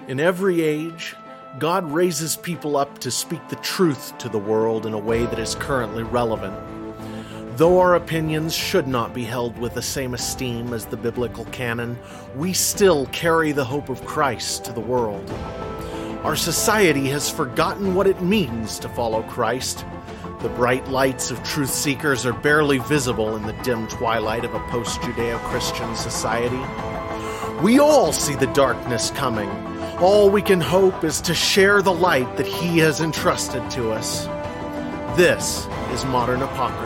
In every age, God raises people up to speak the truth to the world in a way that is currently relevant. Though our opinions should not be held with the same esteem as the biblical canon, we still carry the hope of Christ to the world. Our society has forgotten what it means to follow Christ. The bright lights of truth seekers are barely visible in the dim twilight of a post-Judeo-Christian society. We all see the darkness coming. All we can hope is to share the light that He has entrusted to us. This is Modern Apocrypha.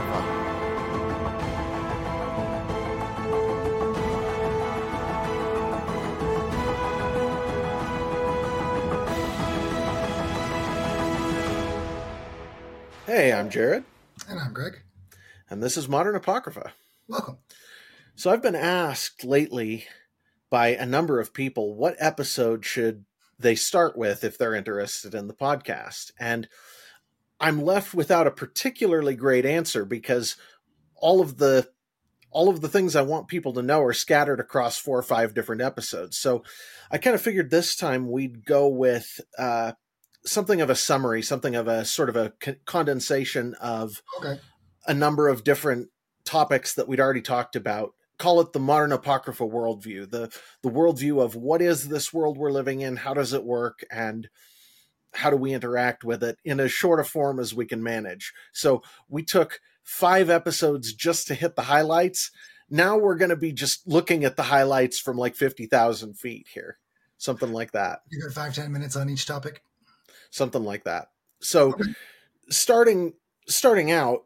Hey, I'm Jared. And I'm Greg. And this is Modern Apocrypha. Welcome. So I've been asked lately by a number of people what episode should they start with if they're interested in the podcast. And I'm left without a particularly great answer because all of the things I want people to know are scattered across 4 or 5 different episodes. So I kind of figured this time we'd go with something of a summary, something of a sort of a condensation of a number of different topics that we'd already talked about. Call it the Modern Apocrypha worldview, the worldview of what is this world we're living in, how does it work, and how do we interact with it in as short a form as we can manage. So we took 5 episodes just to hit the highlights. Now we're going to be just looking at the highlights from like 50,000 feet here, something like that. You got 5-10 minutes on each topic? Something like that. So starting out,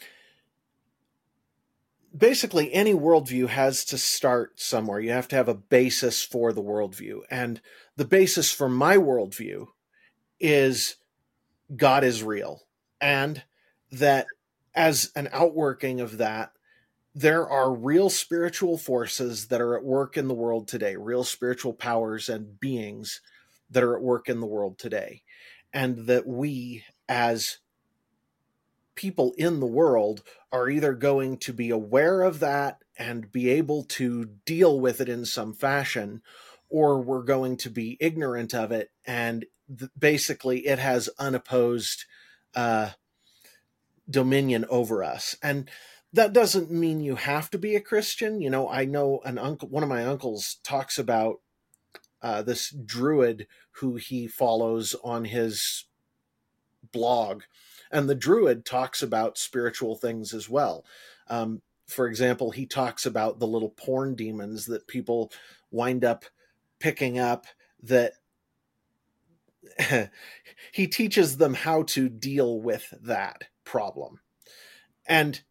basically any worldview has to start somewhere. You have to have a basis for the worldview. And the basis for my worldview is God is real. And that as an outworking of that, there are real spiritual forces that are at work in the world today, real spiritual powers and beings that are at work in the world today. And that we, as people in the world, are either going to be aware of that and be able to deal with it in some fashion, or we're going to be ignorant of it. And basically it has unopposed dominion over us. And that doesn't mean you have to be a Christian. You know, I know one of my uncles talks about this druid who he follows on his blog. And the druid talks about spiritual things as well. For example, he talks about the little porn demons that people wind up picking up, that he teaches them how to deal with that problem. And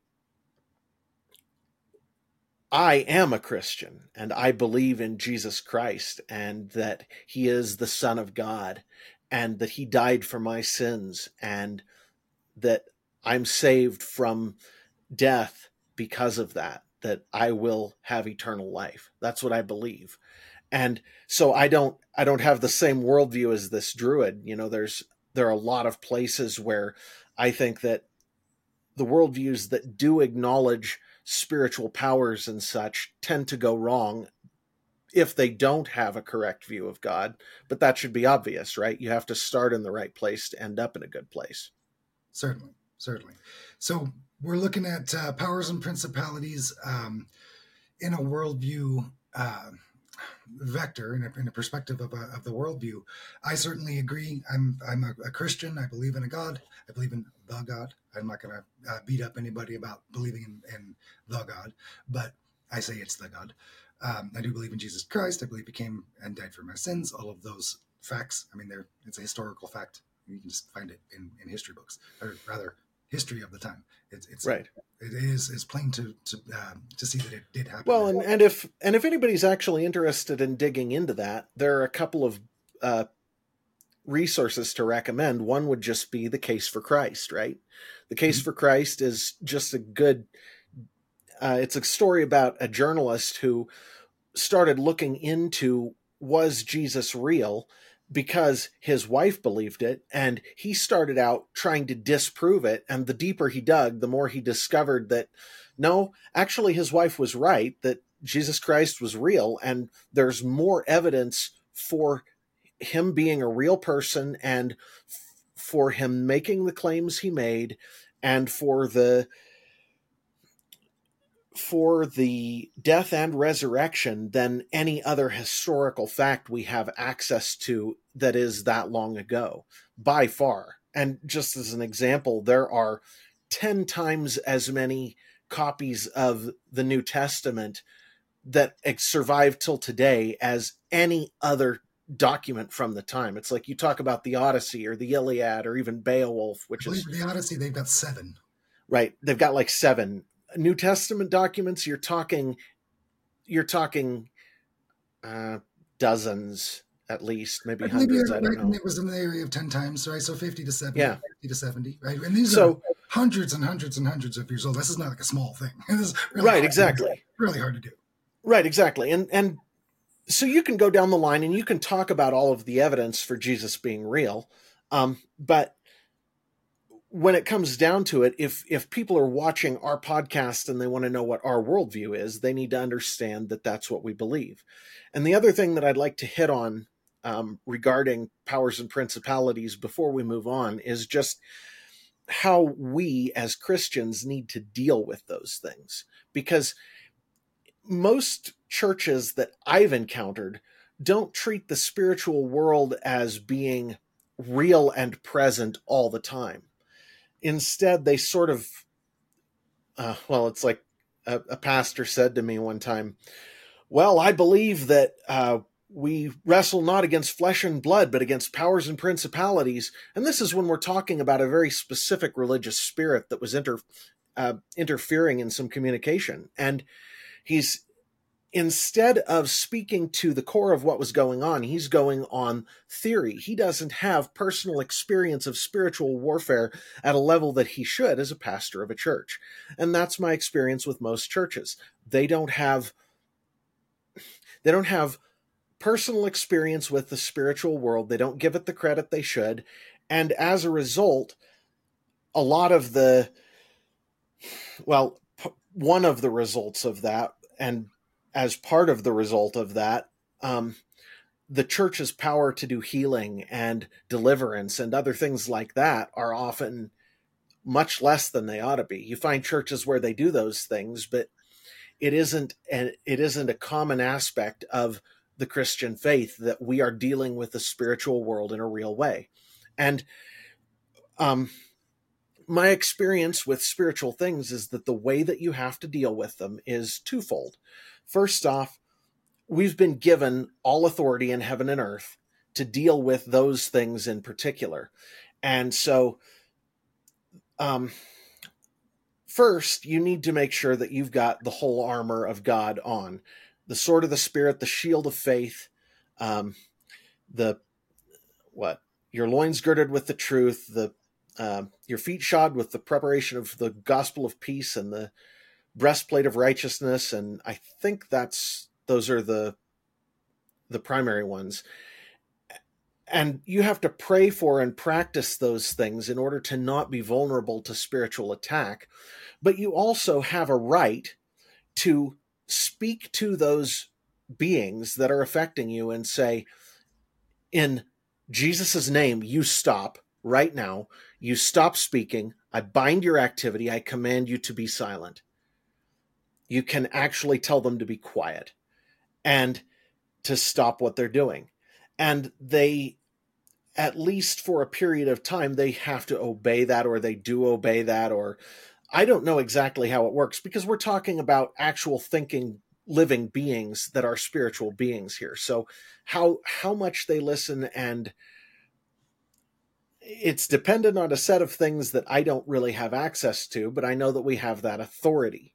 I am a Christian, and I believe in Jesus Christ, and that He is the Son of God, and that He died for my sins, and that I'm saved from death because of that I will have eternal life. That's what I believe. And so I don't have the same worldview as this druid. You know, there are a lot of places where I think that the worldviews that do acknowledge spiritual powers and such tend to go wrong if they don't have a correct view of God. But that should be obvious, right? You have to start in the right place to end up in a good place. Certainly. So we're looking at powers and principalities in a worldview vector, in a perspective of the worldview. I certainly agree. I'm a Christian. I believe in a God. I believe in the God. I'm not going to beat up anybody about believing in the God, but I say it's the God. I do believe in Jesus Christ. I believe He came and died for my sins. All of those facts. I mean, it's a historical fact. You can just find it in history books, or rather, history of the time. It's right. It is plain to see that it did happen. Well, and if anybody's actually interested in digging into that, there are a couple of resources to recommend. One would just be The Case for Christ, right? The Case for Christ is just a good, it's a story about a journalist who started looking into, was Jesus real? Because his wife believed it, and he started out trying to disprove it. And the deeper he dug, the more he discovered that, no, actually his wife was right, that Jesus Christ was real. And there's more evidence for him being a real person, and for him making the claims he made, and for the death and resurrection than any other historical fact we have access to that is that long ago, by far. And just as an example, there are 10 times as many copies of the New Testament that survive till today as any other document from the time. It's like you talk about the Odyssey or the Iliad or even Beowulf, which I is believe the Odyssey, they've got 7. right. They've got like 7 New Testament documents. You're talking dozens at least, maybe hundreds. I don't know. It was in the area of 10 times, right? So 50 to 70, Yeah. 50 to 70, right? And these are hundreds and hundreds and hundreds of years old. This is not like a small thing. This is really right, exactly. Really hard to do. Right, exactly. And so you can go down the line and you can talk about all of the evidence for Jesus being real. But when it comes down to it, if people are watching our podcast and they want to know what our worldview is, they need to understand that that's what we believe. And the other thing that I'd like to hit on regarding powers and principalities before we move on is just how we as Christians need to deal with those things. Because most churches that I've encountered don't treat the spiritual world as being real and present all the time. Instead, they sort of, it's like a pastor said to me one time, well, I believe that we wrestle not against flesh and blood, but against powers and principalities. And this is when we're talking about a very specific religious spirit that was interfering in some communication. And he's, instead of speaking to the core of what was going on, he's going on theory. He doesn't have personal experience of spiritual warfare at a level that he should as a pastor of a church. And that's my experience with most churches. They don't have personal experience with the spiritual world. They don't give it the credit they should. And as a result, a lot of one of the results of that, and as part of the result of that, the church's power to do healing and deliverance and other things like that are often much less than they ought to be. You find churches where they do those things, but it isn't a common aspect of the Christian faith that we are dealing with the spiritual world in a real way. And my experience with spiritual things is that the way that you have to deal with them is twofold. First off, we've been given all authority in heaven and earth to deal with those things in particular. And so, first, you need to make sure that you've got the whole armor of God on. The sword of the Spirit, the shield of faith, your loins girded with the truth, your feet shod with the preparation of the gospel of peace, and the breastplate of righteousness. And I think those are the primary ones. And you have to pray for and practice those things in order to not be vulnerable to spiritual attack. But you also have a right to speak to those beings that are affecting you and say, in Jesus' name, you stop right now. You stop speaking. I bind your activity. I command you to be silent. You can actually tell them to be quiet and to stop what they're doing. And they, at least for a period of time, they have to obey that, or they do obey that, or I don't know exactly how it works, because we're talking about actual thinking, living beings that are spiritual beings here. So how much they listen, and it's dependent on a set of things that I don't really have access to, but I know that we have that authority.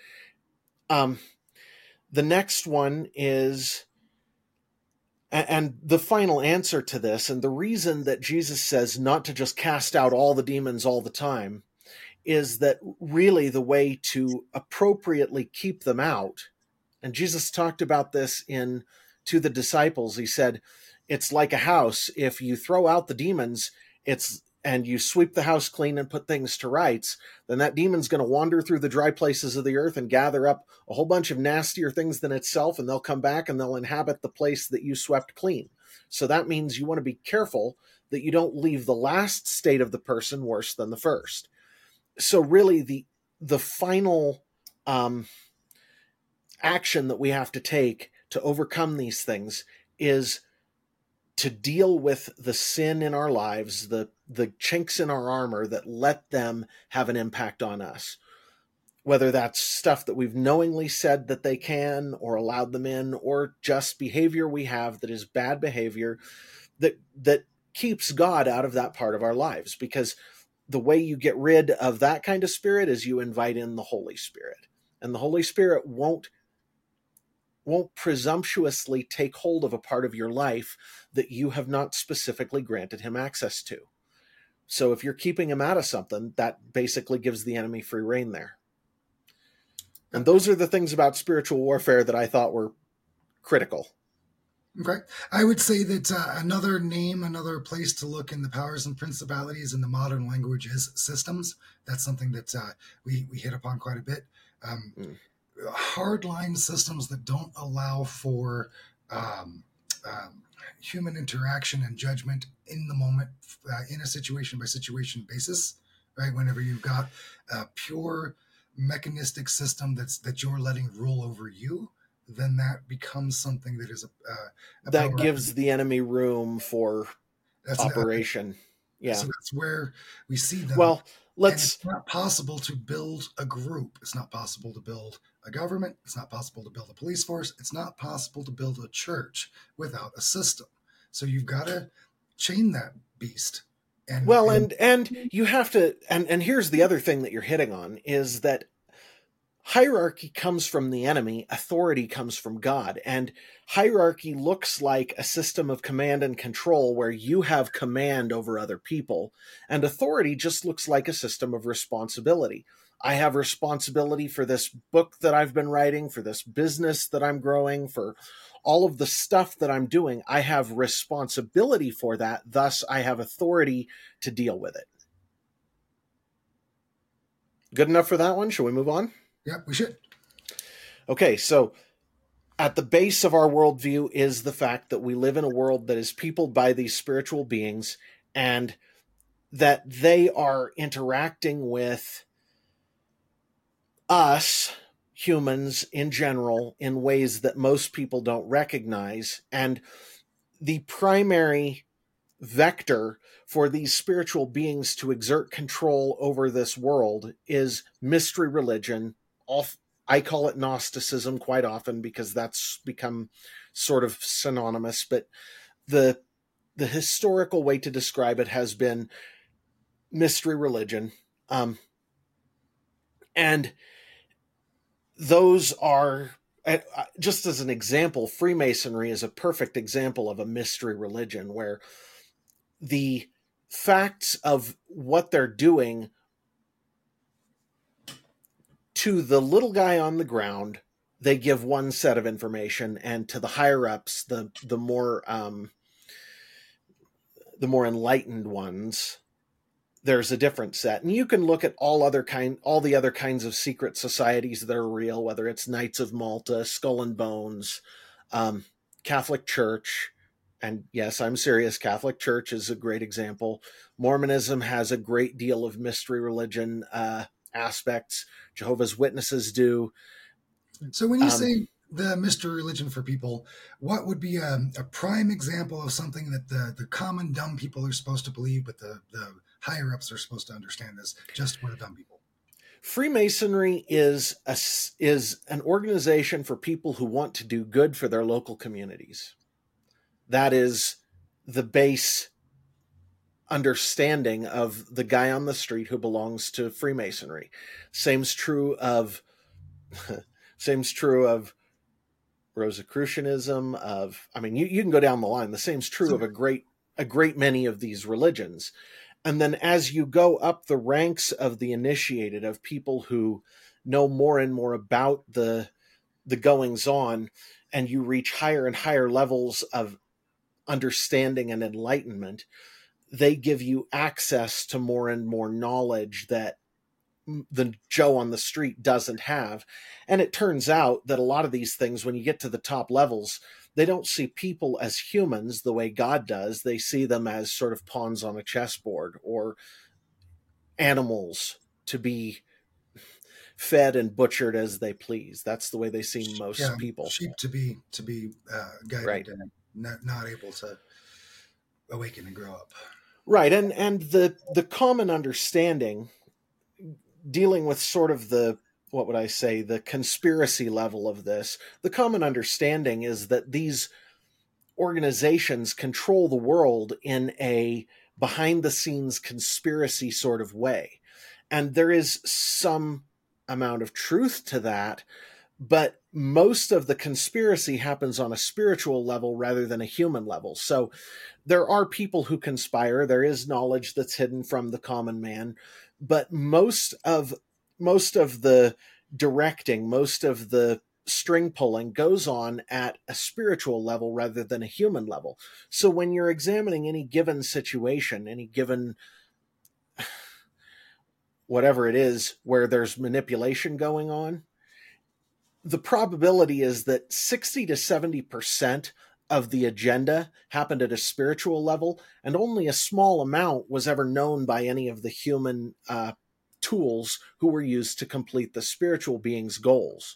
The next one is, and the final answer to this, and the reason that Jesus says not to just cast out all the demons all the time, is that really the way to appropriately keep them out, and Jesus talked about this to the disciples. He said, it's like a house. If you throw out the demons, it's and you sweep the house clean and put things to rights, then that demon's going to wander through the dry places of the earth and gather up a whole bunch of nastier things than itself, and they'll come back and they'll inhabit the place that you swept clean. So that means you want to be careful that you don't leave the last state of the person worse than the first. So really the final action that we have to take to overcome these things is to deal with the sin in our lives, the chinks in our armor that let them have an impact on us. Whether that's stuff that we've knowingly said that they can or allowed them in, or just behavior we have that is bad behavior that keeps God out of that part of our lives. Because the way you get rid of that kind of spirit is you invite in the Holy Spirit. And the Holy Spirit won't presumptuously take hold of a part of your life that you have not specifically granted him access to. So if you're keeping him out of something, that basically gives the enemy free rein there. And those are the things about spiritual warfare that I thought were critical. Okay. I would say that another place to look in the powers and principalities in the modern language is systems. That's something that we hit upon quite a bit. Hardline systems that don't allow for human interaction and judgment in the moment, in a situation by situation basis, right? Whenever you've got a pure mechanistic system that you're letting rule over you, then that becomes something that is that gives the enemy room for operation. Yeah. So that's where we see them. Well, it's not possible to build a group. It's not possible to build a government. It's not possible to build a police force. It's not possible to build a church without a system. So you've got to chain that beast. And you have to, and here's the other thing that you're hitting on is that hierarchy comes from the enemy, authority comes from God, and hierarchy looks like a system of command and control where you have command over other people, and authority just looks like a system of responsibility. I have responsibility for this book that I've been writing, for this business that I'm growing, for all of the stuff that I'm doing. I have responsibility for that, thus I have authority to deal with it. Good enough for that one? Shall we move on? Yeah, we should. Okay, so at the base of our worldview is the fact that we live in a world that is peopled by these spiritual beings, and that they are interacting with us, humans in general, in ways that most people don't recognize. And the primary vector for these spiritual beings to exert control over this world is mystery religion. I call it Gnosticism quite often because that's become sort of synonymous, but the historical way to describe it has been mystery religion. And those are, just as an example, Freemasonry is a perfect example of a mystery religion where the facts of what they're doing to the little guy on the ground, they give one set of information, and to the higher ups, the more enlightened ones, there's a different set. And you can look at all the other kinds of secret societies that are real, whether it's Knights of Malta, Skull and Bones, Catholic Church. And yes, I'm serious. Catholic Church is a great example. Mormonism has a great deal of mystery religion aspects. Jehovah's Witnesses do. So when you say the mystery religion for people, what would be a prime example of something that the common dumb people are supposed to believe, but the higher ups are supposed to understand as just for the dumb people? Freemasonry is an organization for people who want to do good for their local communities. That is the base understanding of the guy on the street who belongs to Freemasonry. Same's true of Rosicrucianism, you can go down the line. The same's true of a great many of these religions. And then as you go up the ranks of the initiated, of people who know more and more about the goings on, and you reach higher and higher levels of understanding and enlightenment, they give you access to more and more knowledge that the Joe on the street doesn't have. And it turns out that a lot of these things, when you get to the top levels, they don't see people as humans the way God does. They see them as sort of pawns on a chessboard, or animals to be fed and butchered as they please. That's the way they see most people. Sheep to be guided, right, and not able to awaken and grow up. Right, and the common understanding, dealing with sort of the, what would I say, the conspiracy level of this, the common understanding is that these organizations control the world in a behind the scenes conspiracy sort of way. And there is some amount of truth to that, but most of the conspiracy happens on a spiritual level rather than a human level. So there are people who conspire. There is knowledge that's hidden from the common man, but most of the directing, most of the string pulling goes on at a spiritual level rather than a human level. So when you're examining any given situation, any given whatever it is where there's manipulation going on, the probability is that 60 to 70% of the agenda happened at a spiritual level, and only a small amount was ever known by any of the human tools who were used to complete the spiritual being's goals.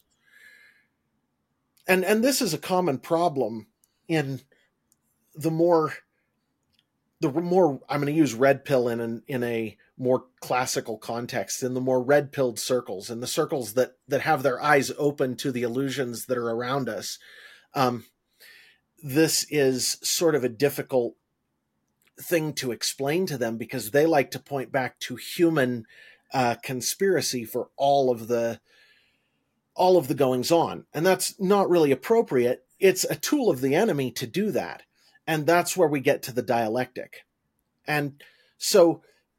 And this is a common problem in the more I'm going to use red pill in a more classical context, in the more red pilled circles, in the circles that have their eyes open to the illusions that are around us. This is sort of a difficult thing to explain to them, because they like to point back to human conspiracy for all of the goings on. And that's not really appropriate. It's a tool of the enemy to do that. And that's where we get to the dialectic. And so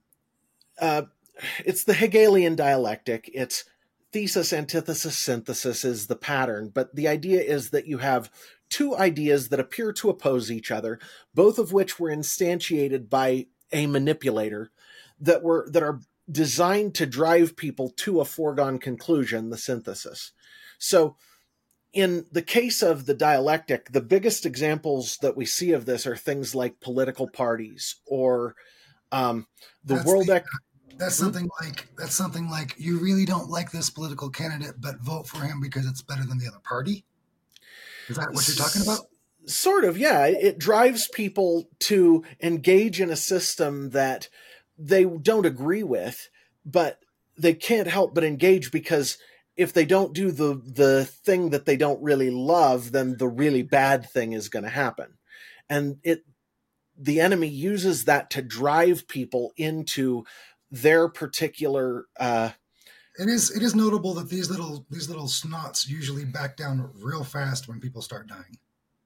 it's the Hegelian dialectic. It's thesis, antithesis, synthesis is the pattern. But the idea is that you have two ideas that appear to oppose each other, both of which were instantiated by a manipulator, that are designed to drive people to a foregone conclusion, the synthesis. So in the case of the dialectic, the biggest examples that we see of this are things like political parties, or That's something like you really don't like this political candidate, but vote for him because it's better than the other party. Is that what you're talking about? Sort of, yeah. It drives people to engage in a system that they don't agree with, but they can't help but engage, because if they don't do the thing that they don't really love, then the really bad thing is going to happen. And the enemy uses that to drive people into their particular. It is notable that these little snots usually back down real fast when people start dying.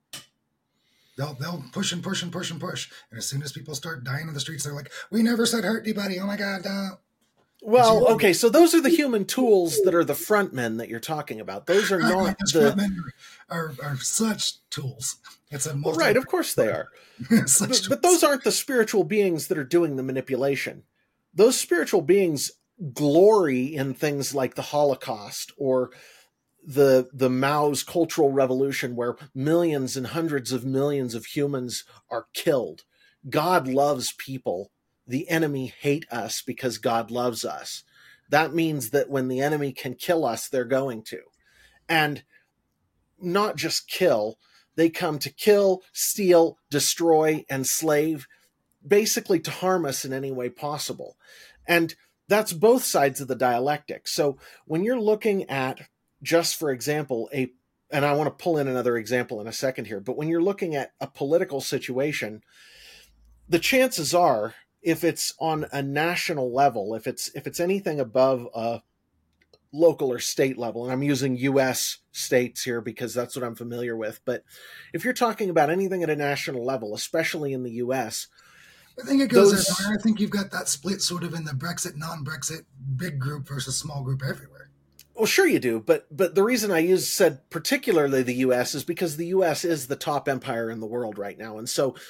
They'll push and push and push and push, and as soon as people start dying in the streets, they're like, "We never said hurt anybody. Oh my God!" Well, okay, so those are the human tools that are the front men that you're talking about. Those are not the front men are such tools. It's a right, of course they are. But those aren't the spiritual beings that are doing the manipulation. Those spiritual beings glory in things like the Holocaust, or the Mao's Cultural Revolution, where millions and hundreds of millions of humans are killed. God loves people. The enemy hate us because God loves us. That means that when the enemy can kill us, they're going to. And not just kill, they come to kill, steal, destroy, enslave, basically to harm us in any way possible. And that's both sides of the dialectic. So when you're looking at, just for example, and I want to pull in another example in a second here, but when you're looking at a political situation, the chances are, if it's on a national level, if it's anything above a local or state level, and I'm using U.S. states here because that's what I'm familiar with, but if you're talking about anything at a national level, especially in the U.S., I think it goes everywhere. I think you've got that split sort of in the Brexit, non-Brexit, big group versus small group everywhere. Well, sure you do, but the reason I said particularly the U.S. is because the U.S. is the top empire in the world right now, and so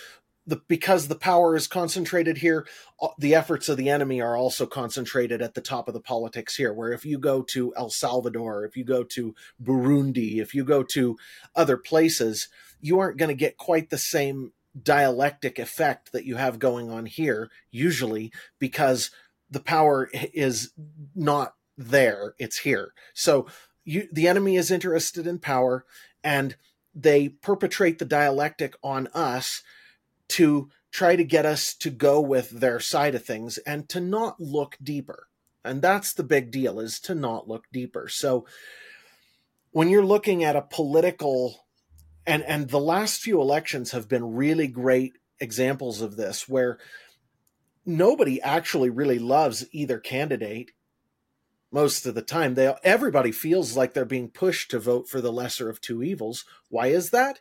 because the power is concentrated here, the efforts of the enemy are also concentrated at the top of the politics here. Where if you go to El Salvador, if you go to Burundi, if you go to other places, you aren't going to get quite the same dialectic effect that you have going on here, usually, because the power is not there, it's here. So the enemy is interested in power, and they perpetrate the dialectic on us to try to get us to go with their side of things and to not look deeper. And that's the big deal, is to not look deeper. So when you're looking at a political, and the last few elections have been really great examples of this, where nobody actually really loves either candidate most of the time. Everybody feels like they're being pushed to vote for the lesser of two evils. Why is that?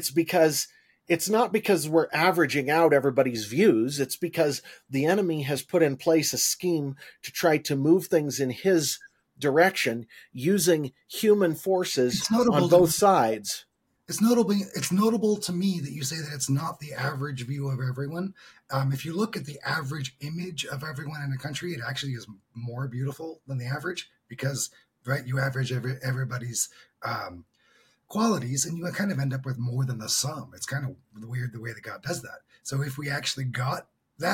It's not because we're averaging out everybody's views. It's because the enemy has put in place a scheme to try to move things in his direction using human forces on both sides. It's notable to me that you say that it's not the average view of everyone. If you look at the average image of everyone in a country, it actually is more beautiful than the average, because, right, you average everybody's qualities, and you kind of end up with more than the sum. It's kind of weird the way that God does that. So if we actually got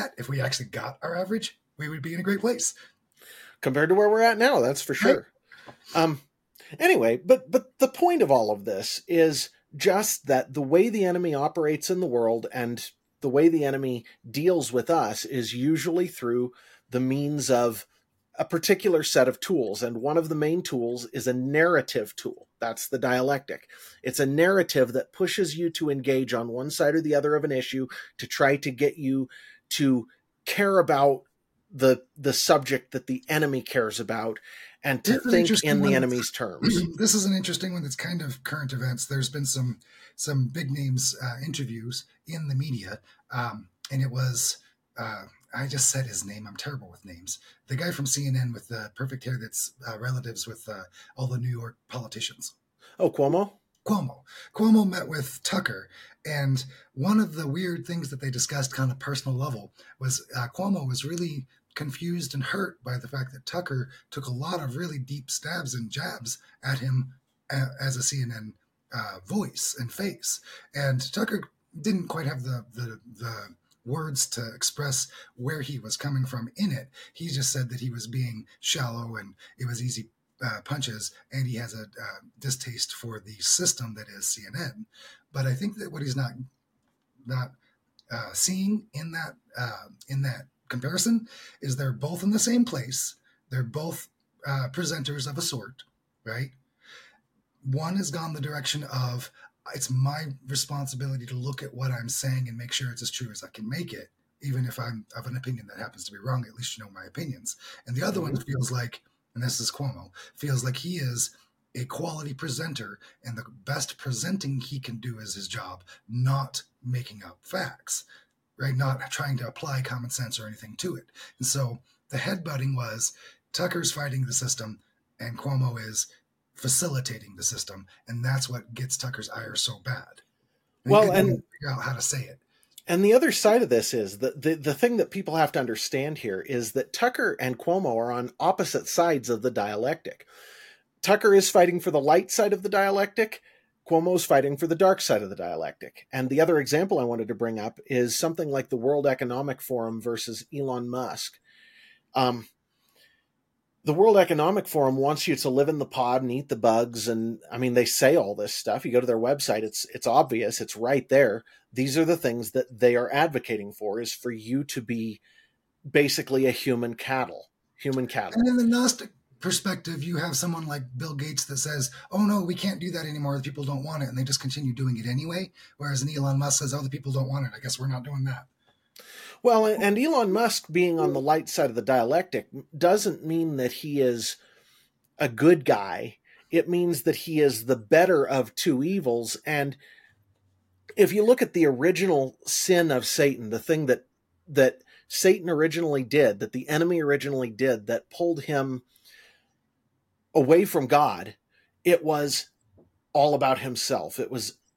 our average, we would be in a great place compared to where we're at now. That's for sure. Right. Anyway, but the point of all of this is just that the way the enemy operates in the world and the way the enemy deals with us is usually through the means of a particular set of tools. And one of the main tools is a narrative tool. That's the dialectic. It's a narrative that pushes you to engage on one side or the other of an issue to try to get you to care about the subject that the enemy cares about and to think in the enemy's terms. This is an interesting one that's kind of current events. There's been some big names interviews in the media, and it was I just said his name. I'm terrible with names. The guy from CNN with the perfect hair that's relatives with all the New York politicians. Oh, Cuomo? Cuomo met with Tucker, and one of the weird things that they discussed on a personal level was Cuomo was really confused and hurt by the fact that Tucker took a lot of really deep stabs and jabs at him as a CNN voice and face. And Tucker didn't quite have the words to express where he was coming from in it. He just said that he was being shallow and it was easy punches, and he has a distaste for the system that is CNN. But I think that what he's not seeing in that comparison is they're both in the same place. They're both presenters of a sort, right? One has gone the direction of, it's my responsibility to look at what I'm saying and make sure it's as true as I can make it, even if I'm of an opinion that happens to be wrong. At least you know my opinions. And the other one feels like, and this is Cuomo, feels like he is a quality presenter, and the best presenting he can do is his job, not making up facts, right? Not trying to apply common sense or anything to it. And so the headbutting was Tucker's fighting the system and Cuomo is facilitating the system. And that's what gets Tucker's ire so bad. And figure out how to say it. And the other side of this is that the thing that people have to understand here is that Tucker and Cuomo are on opposite sides of the dialectic. Tucker is fighting for the light side of the dialectic. Cuomo's fighting for the dark side of the dialectic. And the other example I wanted to bring up is something like the World Economic Forum versus Elon Musk. The World Economic Forum wants you to live in the pod and eat the bugs. And I mean, they say all this stuff. You go to their website, it's obvious. It's right there. These are the things that they are advocating for, is for you to be basically a human cattle. And in the Gnostic perspective, you have someone like Bill Gates that says, oh no, we can't do that anymore. The people don't want it. And they just continue doing it anyway. Whereas an Elon Musk says, oh, the people don't want it. I guess we're not doing that. Well, and Elon Musk being on the light side of the dialectic doesn't mean that he is a good guy. It means that he is the better of two evils. And if you look at the original sin of Satan, the thing that Satan originally did, that the enemy originally did, that pulled him away from God, it was all about himself. It was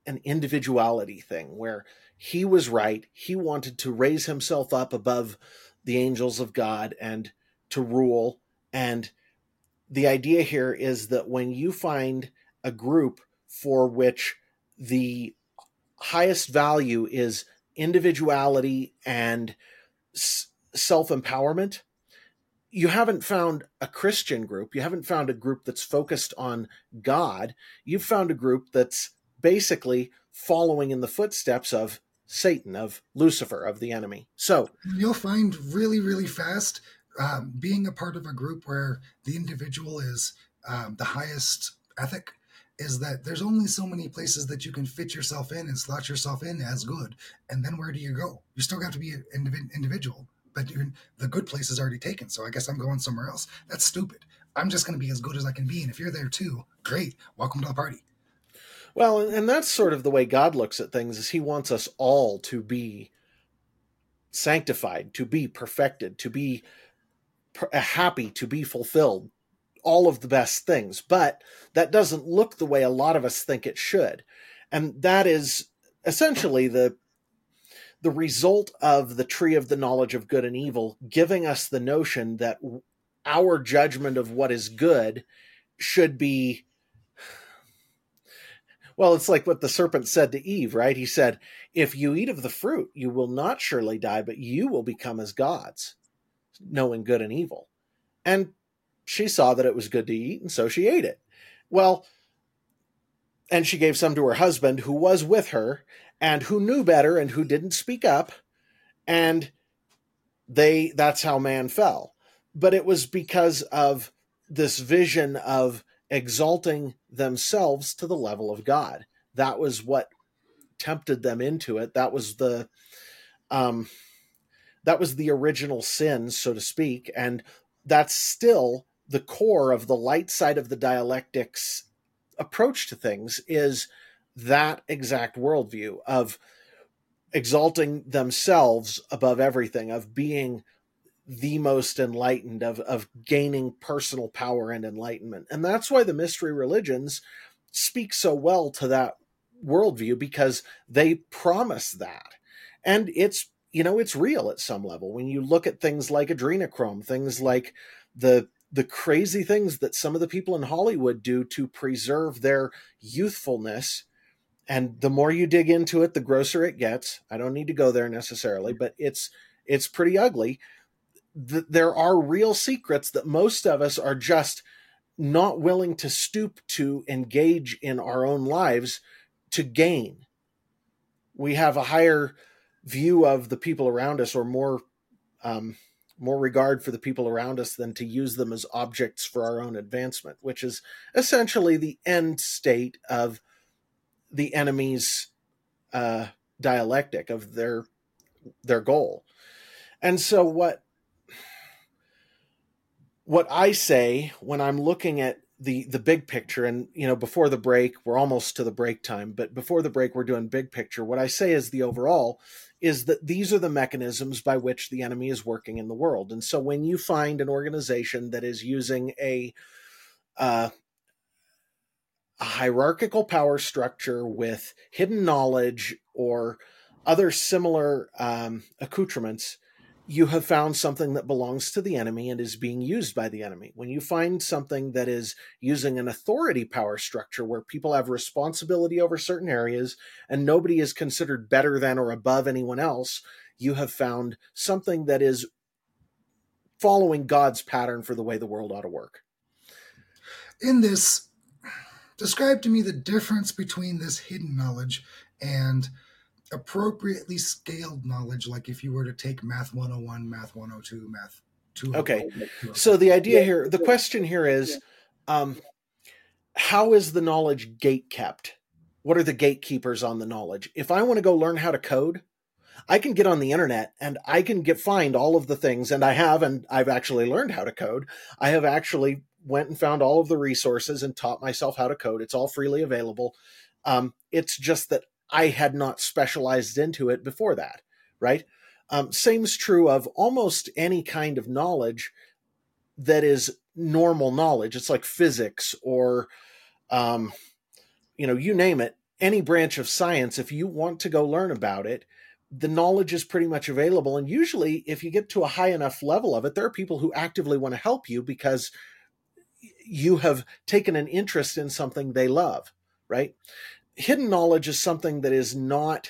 an individuality thing where he was right. He wanted to raise himself up above the angels of God and to rule. And the idea here is that when you find a group for which the highest value is individuality and self-empowerment, you haven't found a Christian group. You haven't found a group that's focused on God. You've found a group that's basically following in the footsteps of Satan, of Lucifer, of the enemy. So you'll find really, really fast being a part of a group where the individual is the highest ethic is that there's only so many places that you can fit yourself in and slot yourself in as good. And then where do you go? You still got to be an individual, but the good place is already taken. So I guess I'm going somewhere else. That's stupid. I'm just going to be as good as I can be. And if you're there too, great. Welcome to the party. Well, and that's sort of the way God looks at things, is he wants us all to be sanctified, to be perfected, to be happy, to be fulfilled, all of the best things. But that doesn't look the way a lot of us think it should. And that is essentially the result of the tree of the knowledge of good and evil, giving us the notion that our judgment of what is good should be, well, it's like what the serpent said to Eve, right? He said, if you eat of the fruit, you will not surely die, but you will become as gods, knowing good and evil. And she saw that it was good to eat, and so she ate it. Well, and she gave some to her husband who was with her and who knew better and who didn't speak up. And that's how man fell. But it was because of this vision of exalting themselves to the level of God. That was what tempted them into it. That was the original sin, so to speak. And that's still the core of the light side of the dialectics approach to things, is that exact worldview of exalting themselves above everything, of being the most enlightened, of gaining personal power and enlightenment. And that's why the mystery religions speak so well to that worldview, because they promise that. And it's real at some level. When you look at things like adrenochrome, things like the crazy things that some of the people in Hollywood do to preserve their youthfulness, and the more you dig into it, the grosser it gets. I don't need to go there necessarily, but it's pretty ugly. There are real secrets that most of us are just not willing to stoop to engage in our own lives to gain. We have a higher view of the people around us, or more regard for the people around us than to use them as objects for our own advancement, which is essentially the end state of the enemy's dialectic, of their goal. And so what I say when I'm looking at the big picture, and before the break, we're almost to the break time, but before the break, we're doing big picture. What I say is the overall is that these are the mechanisms by which the enemy is working in the world. And so when you find an organization that is using a hierarchical power structure with hidden knowledge or other similar accoutrements, you have found something that belongs to the enemy and is being used by the enemy. When you find something that is using an authority power structure where people have responsibility over certain areas and nobody is considered better than or above anyone else, you have found something that is following God's pattern for the way the world ought to work. In this, describe to me the difference between this hidden knowledge and appropriately scaled knowledge, like if you were to take Math 101, Math 102, Math 202. Okay, so the idea here, the question here is, how is the knowledge gate kept? What are the gatekeepers on the knowledge? If I want to go learn how to code, I can get on the internet and I can find all of the things, and I've actually learned how to code. I have actually went and found all of the resources and taught myself how to code. It's all freely available. It's just that I had not specialized into it before that, right? Same's true of almost any kind of knowledge that is normal knowledge. It's like physics or, you name it. any branch of science, if you want to go learn about it, the knowledge is pretty much available. And usually, if you get to a high enough level of it, there are people who actively want to help you because you have taken an interest in something they love, right? Hidden knowledge is something that is not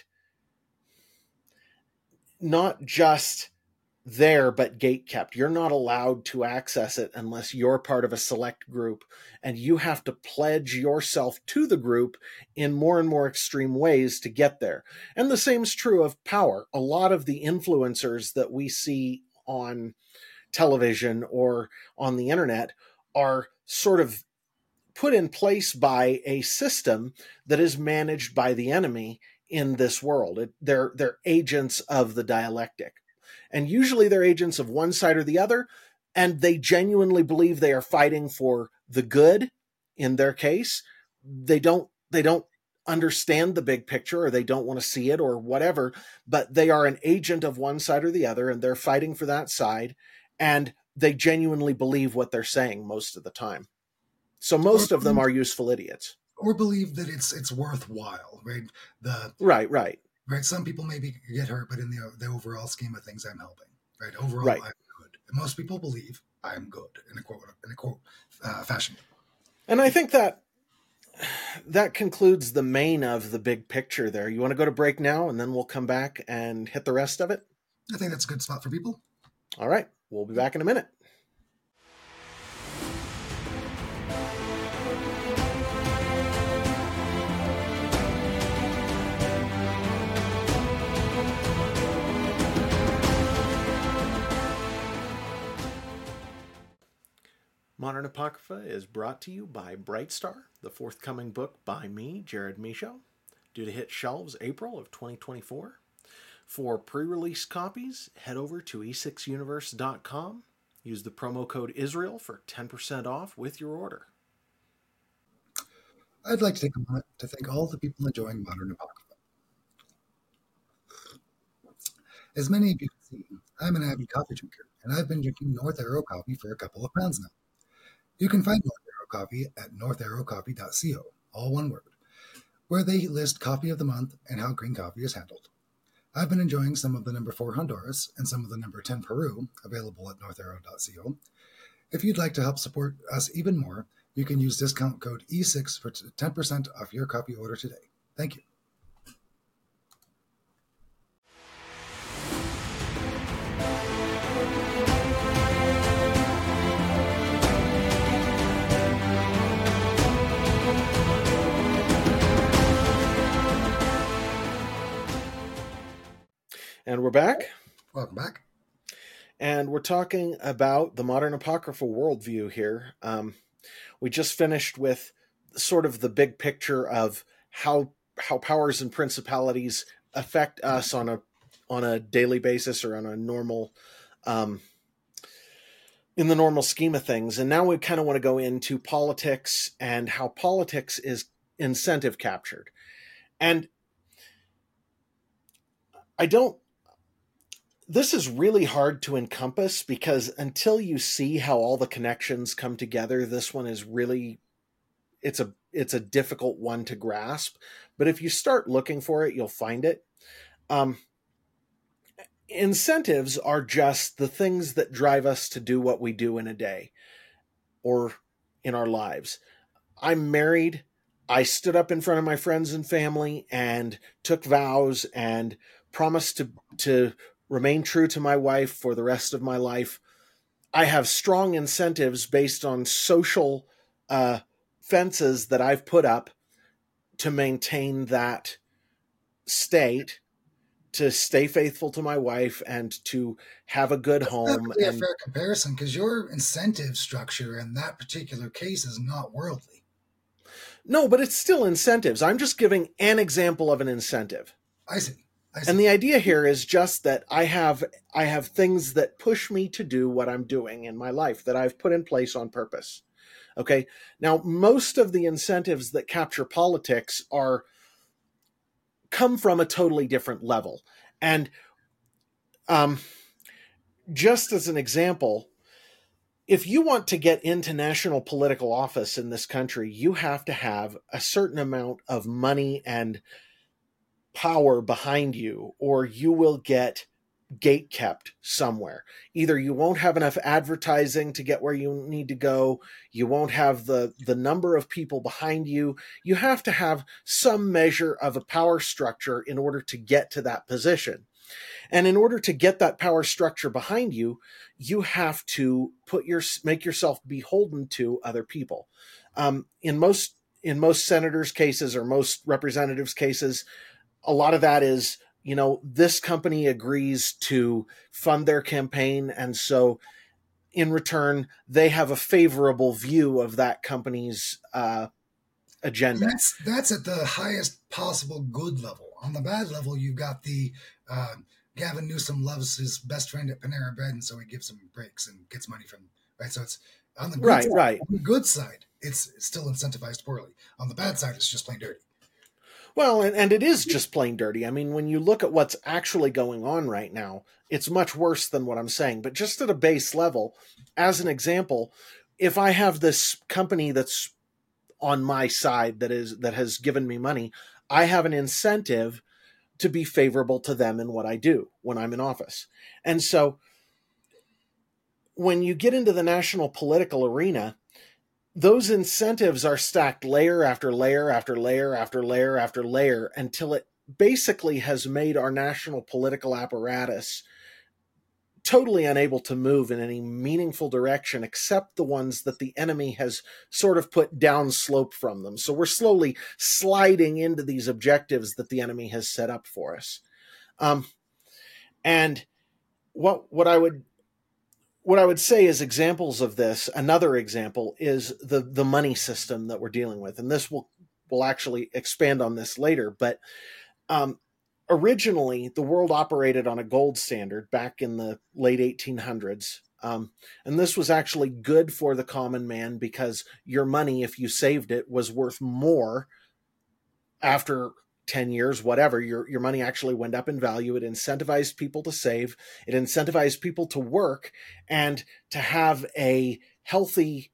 just there, but gate kept. You're not allowed to access it unless you're part of a select group, and you have to pledge yourself to the group in more and more extreme ways to get there. And the same is true of power. A lot of the influencers that we see on television or on the internet are sort of put in place by a system that is managed by the enemy in this world. They're agents of the dialectic. And usually they're agents of one side or the other, and they genuinely believe they are fighting for the good in their case. They don't understand the big picture, or they don't want to see it, or whatever, but they are an agent of one side or the other, and they're fighting for that side, and they genuinely believe what they're saying most of the time. So most of them are useful idiots. Or believe that it's worthwhile, right? Right. Right. Some people maybe get hurt, but in the overall scheme of things, I'm helping. Right. Overall, right. I'm good. And most people believe I'm good in a quote fashion. And I think that concludes the main of the big picture there. You want to go to break now, and then we'll come back and hit the rest of it? I think that's a good spot for people. All right. We'll be back in a minute. Modern Apocrypha is brought to you by Brightstar, the forthcoming book by me, Jared Michaud, due to hit shelves April of 2024. For pre-release copies, head over to e6universe.com. Use the promo code Israel for 10% off with your order. I'd like to take a moment to thank all the people enjoying Modern Apocrypha. As many of you can see, I'm an avid coffee drinker, and I've been drinking North Arrow coffee for a couple of pounds now. You can find North Arrow Coffee at northarrowcoffee.co, all one word, where they list coffee of the month and how green coffee is handled. I've been enjoying some of the number 4 Honduras and some of the number 10 Peru, available at northarrow.co. If you'd like to help support us even more, you can use discount code E6 for 10% off your coffee order today. Thank you. And we're back. Welcome back. And we're talking about the Modern Apocrypha worldview here. We just finished with sort of the big picture of how powers and principalities affect us on a daily basis, or on a normal, in the normal scheme of things. And now we kind of want to go into politics and how politics is incentive captured. And this is really hard to encompass, because until you see how all the connections come together, this one is really, it's a difficult one to grasp. But if you start looking for it, you'll find it. Incentives are just the things that drive us to do what we do in a day or in our lives. I'm married. I stood up in front of my friends and family and took vows and promised to remain true to my wife for the rest of my life. I have strong incentives based on social fences that I've put up to maintain that state, to stay faithful to my wife, and to have a good home. That's not really a fair comparison, because your incentive structure in that particular case is not worldly. No, but it's still incentives. I'm just giving an example of an incentive. I see. And the idea here is just that I have things that push me to do what I'm doing in my life that I've put in place on purpose. Okay. Now, most of the incentives that capture politics come from a totally different level. And just as an example, if you want to get into national political office in this country, you have to have a certain amount of money and power behind you, or you will get gate kept somewhere. Either you won't have enough advertising to get where you need to go, you won't have the number of people behind you. You have to have some measure of a power structure in order to get to that position. And in order to get that power structure behind you, you have to make yourself beholden to other people. In most senators' cases or most representatives' cases, a lot of that is, this company agrees to fund their campaign, and so in return, they have a favorable view of that company's agenda. That's at the highest possible good level. On the bad level, you've got the Gavin Newsom loves his best friend at Panera Bread, and so he gives him breaks and gets money from, right? So it's on the good side. Right. On the good side, it's still incentivized poorly. On the bad side, it's just plain dirty. Well, and it is just plain dirty. I mean, when you look at what's actually going on right now, it's much worse than what I'm saying. But just at a base level, as an example, if I have this company that's on my side that has given me money, I have an incentive to be favorable to them in what I do when I'm in office. And so when you get into the national political arena, those incentives are stacked layer after layer after layer after layer after layer until it basically has made our national political apparatus totally unable to move in any meaningful direction except the ones that the enemy has sort of put downslope from them. So we're slowly sliding into these objectives that the enemy has set up for us. And what I would say is examples of this. Another example is the money system that we're dealing with, and this we'll actually expand on this later. But originally, the world operated on a gold standard back in the late 1800s, and this was actually good for the common man because your money, if you saved it, was worth more after 10 years, whatever. Your money actually went up in value. It incentivized people to save. It incentivized people to work and to have a healthy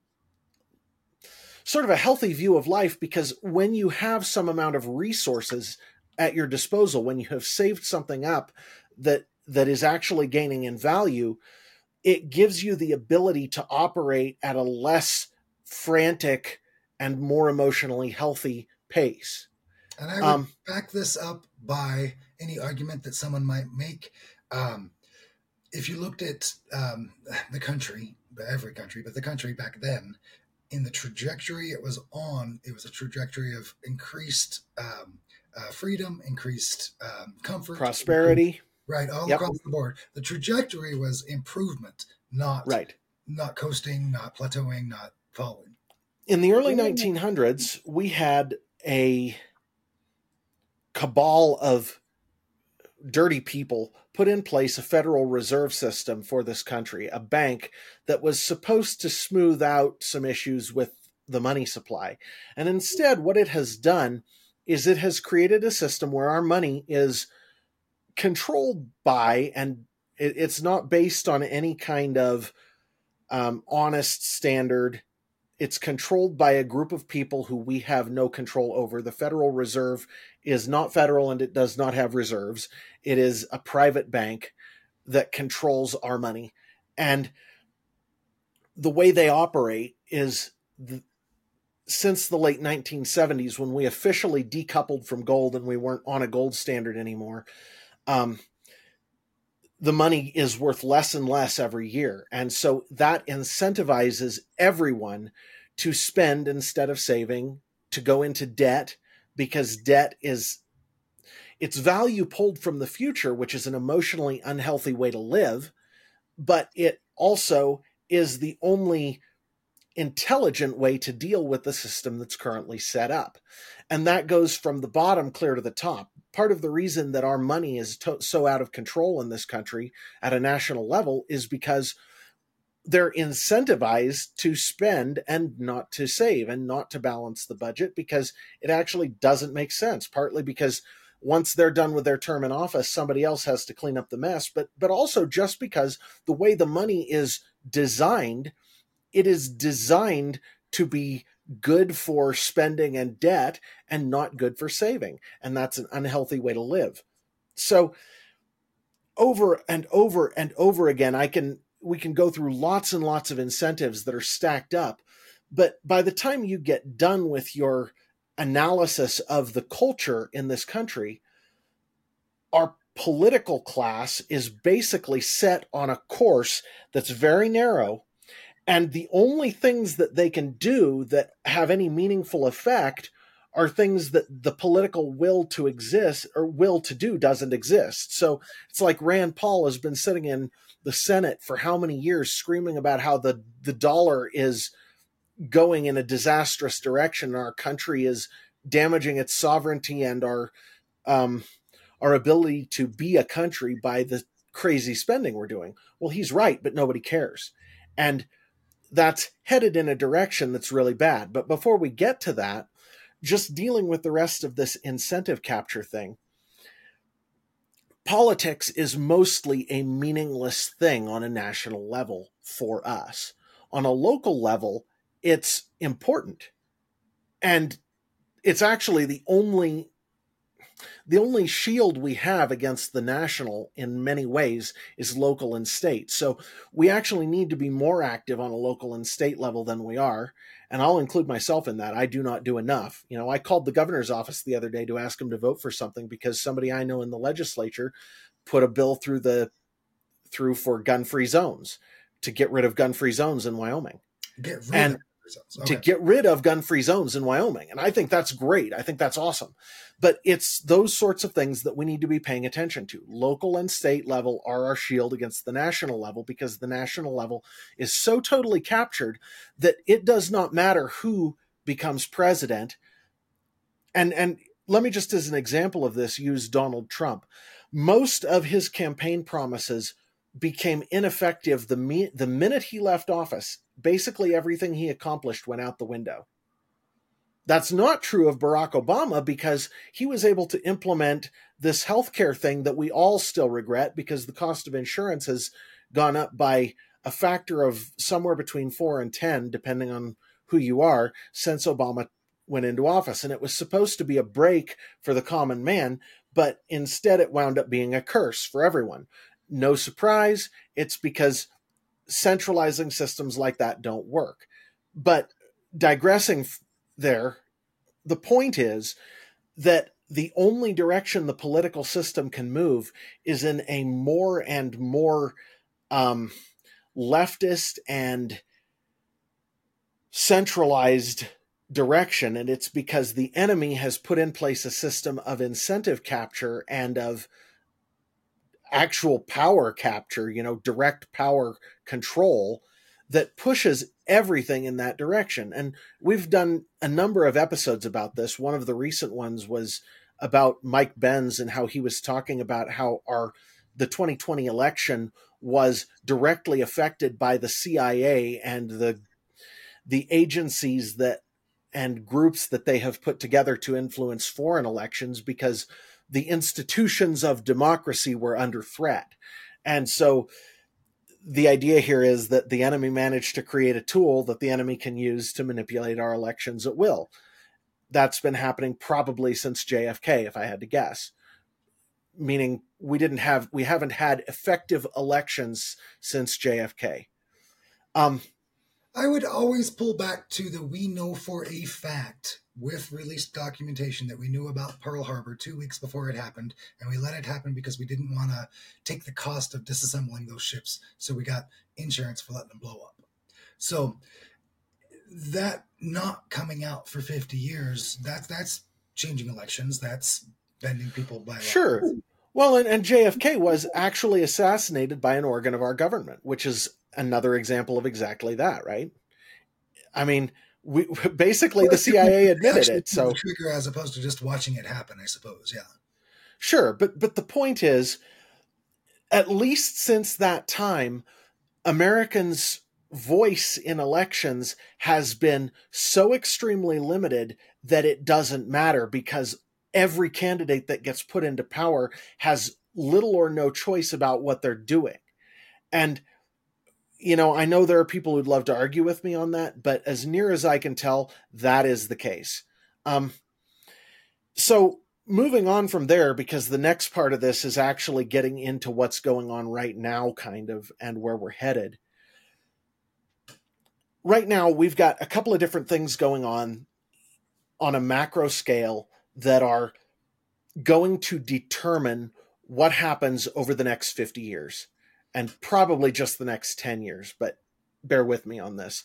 view of life, because when you have some amount of resources at your disposal, when you have saved something up that is actually gaining in value, it gives you the ability to operate at a less frantic and more emotionally healthy pace. And I would back this up by any argument that someone might make. If you looked at the country, every country, but the country back then, in the trajectory it was on, it was a trajectory of increased freedom, increased comfort, prosperity, right, all across the board. The trajectory was improvement, not coasting, not plateauing, not falling. In the early 1900s, we had a cabal of dirty people put in place a Federal Reserve System for this country, a bank that was supposed to smooth out some issues with the money supply. And instead, what it has done is it has created a system where our money is controlled by, and it's not based on any kind of honest standard. It's controlled by a group of people who we have no control over. The Federal Reserve is not federal, and it does not have reserves. It is a private bank that controls our money. And the way they operate is, since the late 1970s, when we officially decoupled from gold and we weren't on a gold standard anymore, the money is worth less and less every year. And so that incentivizes everyone to spend instead of saving, to go into debt, because debt is its value pulled from the future, which is an emotionally unhealthy way to live, but it also is the only intelligent way to deal with the system that's currently set up. And that goes from the bottom clear to the top. Part of the reason that our money is so out of control in this country at a national level is because they're incentivized to spend and not to save and not to balance the budget, because it actually doesn't make sense, partly because once they're done with their term in office, somebody else has to clean up the mess, but also just because the way the money is designed, it is designed to be good for spending and debt and not good for saving. And that's an unhealthy way to live. So over and over and over again, we can go through lots and lots of incentives that are stacked up. But by the time you get done with your analysis of the culture in this country, our political class is basically set on a course that's very narrow. And the only things that they can do that have any meaningful effect are things that the political will to exist or will to do doesn't exist. So it's like Rand Paul has been sitting in the Senate for how many years screaming about how the dollar is going in a disastrous direction. Our country is damaging its sovereignty and our ability to be a country by the crazy spending we're doing. Well, he's right, but nobody cares. And that's headed in a direction that's really bad. But before we get to that, just dealing with the rest of this incentive capture thing, politics is mostly a meaningless thing on a national level for us. On a local level, it's important. And it's actually the only shield we have against the national in many ways is local and state. So we actually need to be more active on a local and state level than we are. And I'll include myself in that. I do not do enough. I called the governor's office the other day to ask him to vote for something because somebody I know in the legislature put a bill through for gun-free zones to get rid of gun-free zones in Wyoming. To get rid of gun-free zones in Wyoming. And I think that's great. I think that's awesome. But it's those sorts of things that we need to be paying attention to. Local and state level are our shield against the national level because the national level is so totally captured that it does not matter who becomes president. And let me just, as an example of this, use Donald Trump. Most of his campaign promises became ineffective the minute he left office. Basically everything he accomplished went out the window. That's not true of Barack Obama because he was able to implement this healthcare thing that we all still regret because the cost of insurance has gone up by a factor of somewhere between 4 and 10, depending on who you are, since Obama went into office. And it was supposed to be a break for the common man, but instead it wound up being a curse for everyone. No surprise, it's because centralizing systems like that don't work. But digressing there, the point is that the only direction the political system can move is in a more and more leftist and centralized direction. And it's because the enemy has put in place a system of incentive capture and of actual power capture, direct power control that pushes everything in that direction. And we've done a number of episodes about this. One of the recent ones was about Mike Benz and how he was talking about how the 2020 election was directly affected by the CIA and the agencies and groups that they have put together to influence foreign elections because the institutions of democracy were under threat. And so the idea here is that the enemy managed to create a tool that the enemy can use to manipulate our elections at will. That's been happening probably since JFK, if I had to guess. Meaning we haven't had effective elections since JFK. I would always pull back to we know for a fact with released documentation that we knew about Pearl Harbor 2 weeks before it happened, and we let it happen because we didn't want to take the cost of disassembling those ships, so we got insurance for letting them blow up. So that not coming out for 50 years, that's changing elections, that's bending people by law. Sure. Well, and JFK was actually assassinated by an organ of our government, which is another example of exactly that, right? I mean, the CIA admitted it. So trigger as opposed to just watching it happen, I suppose. Yeah. Sure, but the point is, at least since that time, Americans' voice in elections has been so extremely limited that it doesn't matter because every candidate that gets put into power has little or no choice about what they're doing. And I know there are people who'd love to argue with me on that, but as near as I can tell, that is the case. So moving on from there, because the next part of this is actually getting into what's going on right now, kind of, and where we're headed. Right now, we've got a couple of different things going on a macro scale that are going to determine what happens over the next 50 years and probably just the next 10 years, but bear with me on this.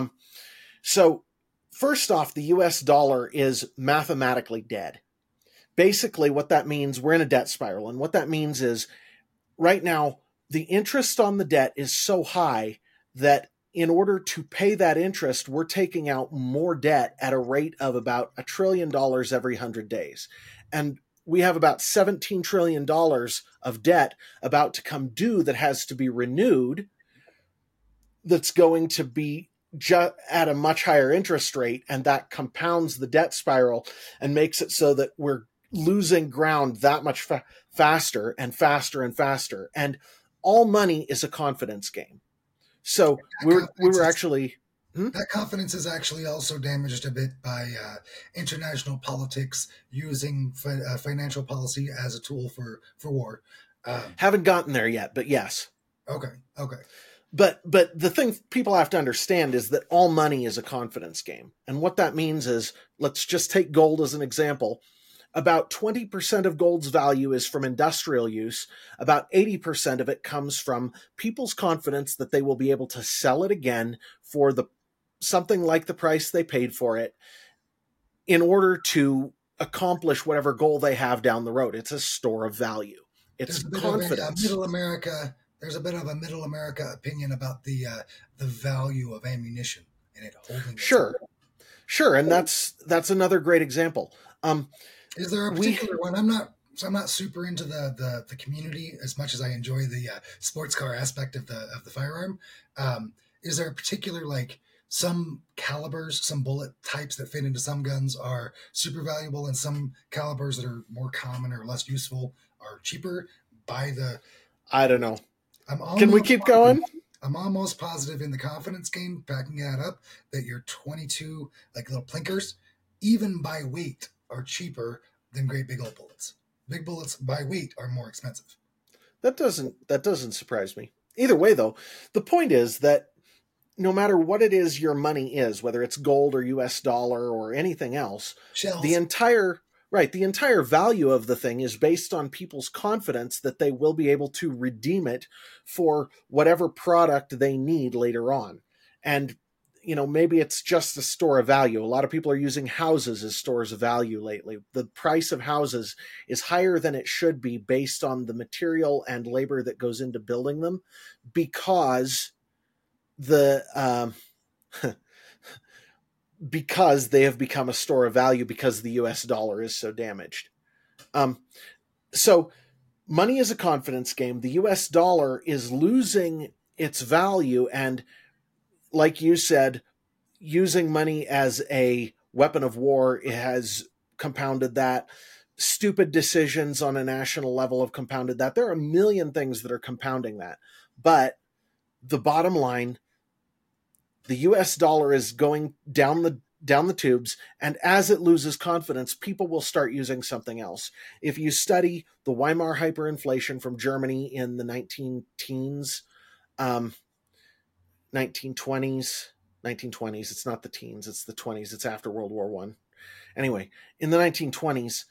So first off, the US dollar is mathematically dead. Basically, what that means, we're in a debt spiral. And what that means is right now, the interest on the debt is so high that in order to pay that interest, we're taking out more debt at a rate of about $1 trillion every 100 days. And we have about $17 trillion of debt about to come due that has to be renewed, that's going to be at a much higher interest rate, and that compounds the debt spiral and makes it so that we're losing ground that much faster and faster and faster. And all money is a confidence game. So we were actually... That confidence is actually also damaged a bit by international politics using financial policy as a tool for war. Haven't gotten there yet, but yes. Okay. But the thing people have to understand is that all money is a confidence game. And what that means is, let's just take gold as an example. About 20% of gold's value is from industrial use. About 80% of it comes from people's confidence that they will be able to sell it again for something like the price they paid for it in order to accomplish whatever goal they have down the road. It's a store of value. It's confidence. There's a bit of a middle America opinion about the value of ammunition and it holding. Sure, and that's another great example. Is there a particular one? I'm not super into the community as much as I enjoy the sports car aspect of the firearm. Is there a particular, like, some calibers, some bullet types that fit into some guns are super valuable, and some calibers that are more common or less useful are cheaper? I don't know. Can we keep going? I'm almost positive in the confidence game, backing that up, that your 22 like little plinkers, even by weight, are cheaper than great big old bullets. Big bullets by weight are more expensive. That doesn't surprise me. Either way, though, the point is that no matter what it is your money is, whether it's gold or US dollar or anything else, Shells. the entire value of the thing is based on people's confidence that they will be able to redeem it for whatever product they need later on. And maybe it's just a store of value. A lot of people are using houses as stores of value lately. The price of houses is higher than it should be based on the material and labor that goes into building them, because because they have become a store of value because the US dollar is so damaged. So money is a confidence game. The US dollar is losing its value, and like you said, using money as a weapon of war, it has compounded that. Stupid decisions on a national level have compounded that. There are a million things that are compounding that. But the bottom line, the US dollar is going down the tubes, and as it loses confidence, people will start using something else. If you study the Weimar hyperinflation from Germany in the 1920s, it's not the teens, it's the 20s, it's after World War I. Anyway, in the 1920s,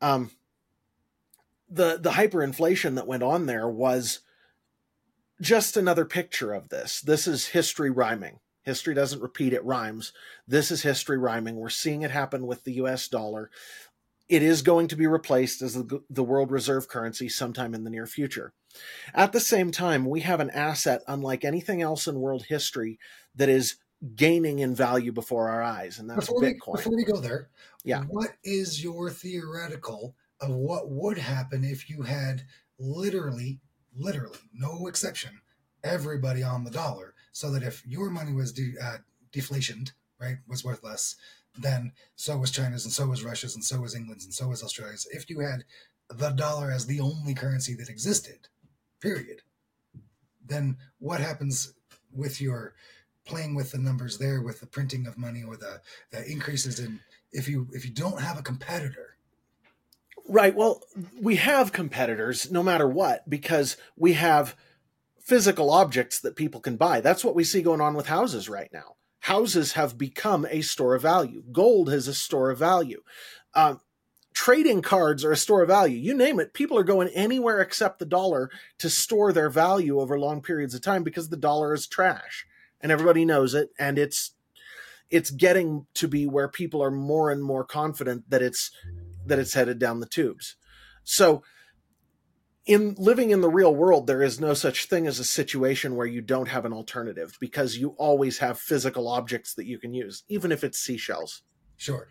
the hyperinflation that went on there was just another picture of this. This is history rhyming. History doesn't repeat, it rhymes. This is history rhyming. We're seeing it happen with the US dollar. It is going to be replaced as the world reserve currency sometime in the near future. At the same time, we have an asset unlike anything else in world history that is gaining in value before our eyes, and that's Bitcoin. Before we go there, yeah. What is your theoretical of what would happen if you had literally, no exception, everybody on the dollar, so that if your money was deflationed, right, was worth less, then so was China's, and so was Russia's, and so was England's, and so was Australia's. If you had the dollar as the only currency that existed, period, then what happens with your playing with the numbers there, with the printing of money or the increases in, if you don't have a competitor. Right. Well, we have competitors no matter what, because we have physical objects that people can buy. That's what we see going on with houses right now. Houses have become a store of value. Gold is a store of value. Trading cards are a store of value. You name it, people are going anywhere except the dollar to store their value over long periods of time because the dollar is trash and everybody knows it. And it's getting to be where people are more and more confident that it's headed down the tubes. So in living in the real world, there is no such thing as a situation where you don't have an alternative, because you always have physical objects that you can use, even if it's seashells. Sure.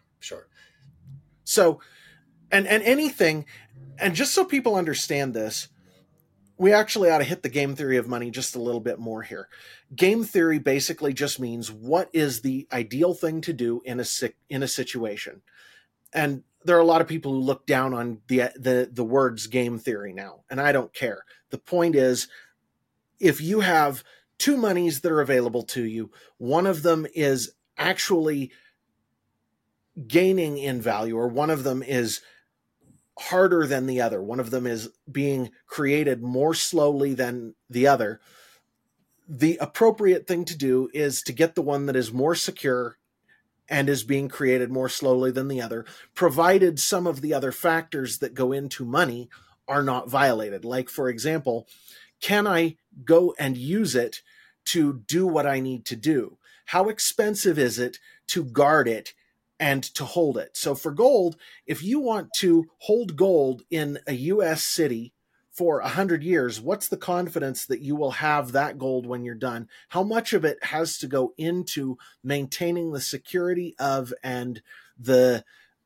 So, and anything, and just so people understand this, we actually ought to hit the game theory of money just a little bit more here. Game theory basically just means what is the ideal thing to do in a situation. And there are a lot of people who look down on the words game theory now, and I don't care. The point is, if you have two monies that are available to you, one of them is actually gaining in value, or one of them is harder than the other, one of them is being created more slowly than the other, the appropriate thing to do is to get the one that is more secure and is being created more slowly than the other, provided some of the other factors that go into money are not violated. Like, for example, can I go and use it to do what I need to do? How expensive is it to guard it and to hold it? So for gold, if you want to hold gold in a US city for 100 years, what's the confidence that you will have that gold when you're done? How much of it has to go into maintaining the security of and the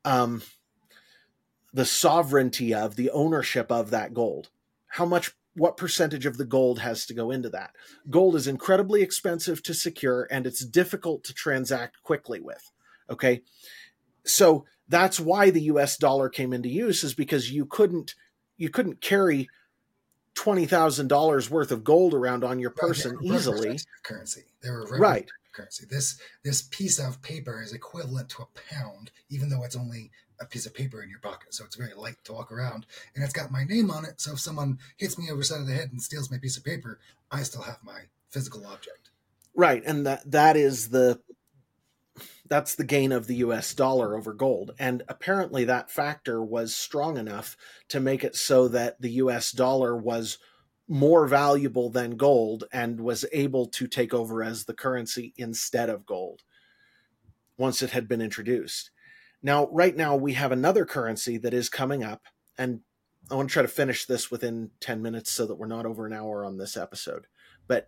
sovereignty of, the ownership of that gold? What percentage of the gold has to go into that? Gold is incredibly expensive to secure, and it's difficult to transact quickly with. Okay. So that's why the US dollar came into use, is because you couldn't carry $20,000 worth of gold around on your person easily. Currency. They were right. Currency. This piece of paper is equivalent to a pound, even though it's only a piece of paper in your pocket. So it's very light to walk around, and it's got my name on it. So if someone hits me over the side of the head and steals my piece of paper, I still have my physical object. Right. And that's the gain of the US dollar over gold. And apparently that factor was strong enough to make it so that the US dollar was more valuable than gold and was able to take over as the currency instead of gold once it had been introduced. Now, right now, we have another currency that is coming up, and I want to try to finish this within 10 minutes so that we're not over an hour on this episode. But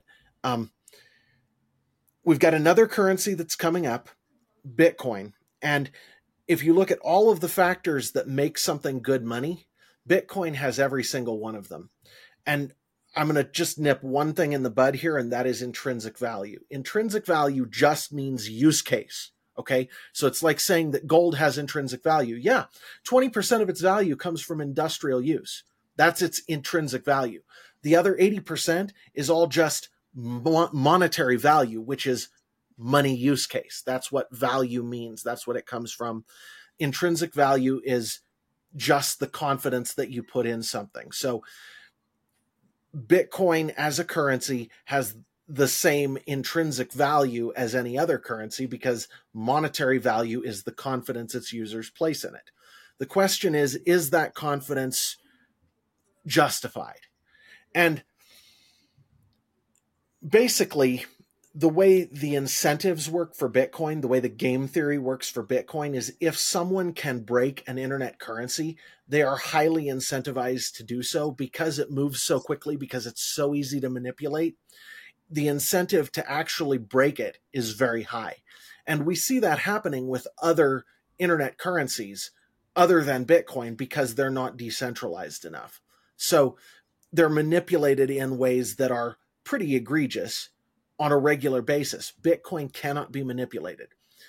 we've got another currency that's coming up, Bitcoin. And if you look at all of the factors that make something good money, Bitcoin has every single one of them. And I'm going to just nip one thing in the bud here, and that is intrinsic value. Intrinsic value just means use case. Okay. So it's like saying that gold has intrinsic value. Yeah. 20% of its value comes from industrial use. That's its intrinsic value. The other 80% is all just monetary value, which is money use case. That's what value means. That's what it comes from. Intrinsic value is just the confidence that you put in something. So Bitcoin as a currency has the same intrinsic value as any other currency, because monetary value is the confidence its users place in it. The question is that confidence justified? And basically, the way the incentives work for Bitcoin, the way the game theory works for Bitcoin, is if someone can break an internet currency, they are highly incentivized to do so because it moves so quickly, because it's so easy to manipulate. The incentive to actually break it is very high. And we see that happening with other internet currencies other than Bitcoin because they're not decentralized enough. So they're manipulated in ways that are pretty egregious on a regular basis. Bitcoin cannot be manipulated.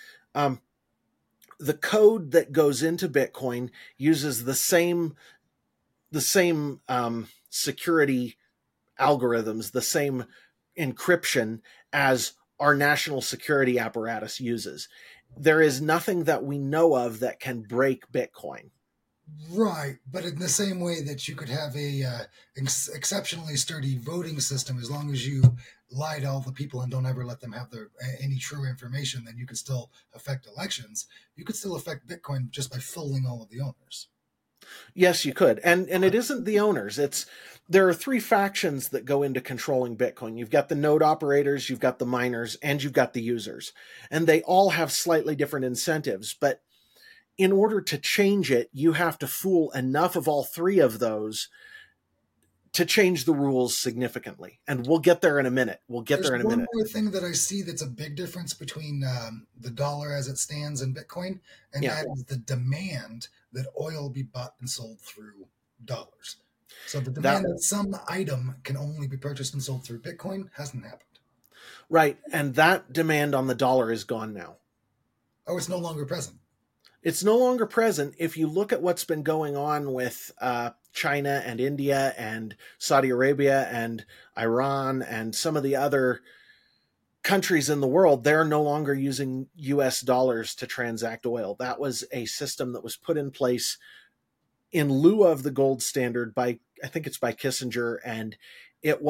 The code that goes into Bitcoin uses the same security algorithms, the same encryption as our national security apparatus uses. There is nothing that we know of that can break Bitcoin. Right, but in the same way that you could have a exceptionally sturdy voting system, as long as you lie to all the people and don't ever let them have any true information, then you could still affect elections. You could still affect Bitcoin just by fooling all of the owners. Yes, you could. And it isn't the owners. There are three factions that go into controlling Bitcoin. You've got the node operators, you've got the miners, and you've got the users. And they all have slightly different incentives. But in order to change it, you have to fool enough of all three of those to change the rules significantly. And we'll get there in a minute. There's one more thing that I see that's a big difference between the dollar as it stands and Bitcoin, and that is the demand that oil be bought and sold through dollars. So the demand that some item can only be purchased and sold through Bitcoin hasn't happened. Right. And that demand on the dollar is gone now. Oh, it's no longer present. It's no longer present. If you look at what's been going on with China and India and Saudi Arabia and Iran and some of the other countries in the world, they're no longer using US dollars to transact oil. That was a system that was put in place in lieu of the gold standard by, I think it's by Kissinger, and it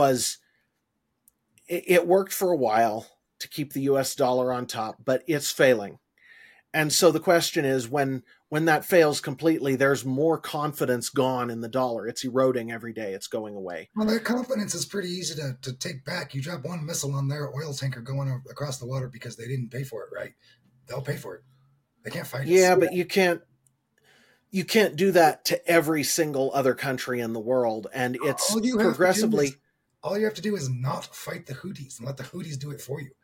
worked for a while to keep the US dollar on top, but it's failing. And so the question is, when that fails completely, there's more confidence gone in the dollar. It's eroding every day. It's going away. Well, that confidence is pretty easy to take back. You drop one missile on their oil tanker going across the water because they didn't pay for it, right? They'll pay for it. They can't fight it. Yeah, but you can't do that to every single other country in the world. And it's progressively... All you have to do is not fight the Houthis and let the Houthis do it for you.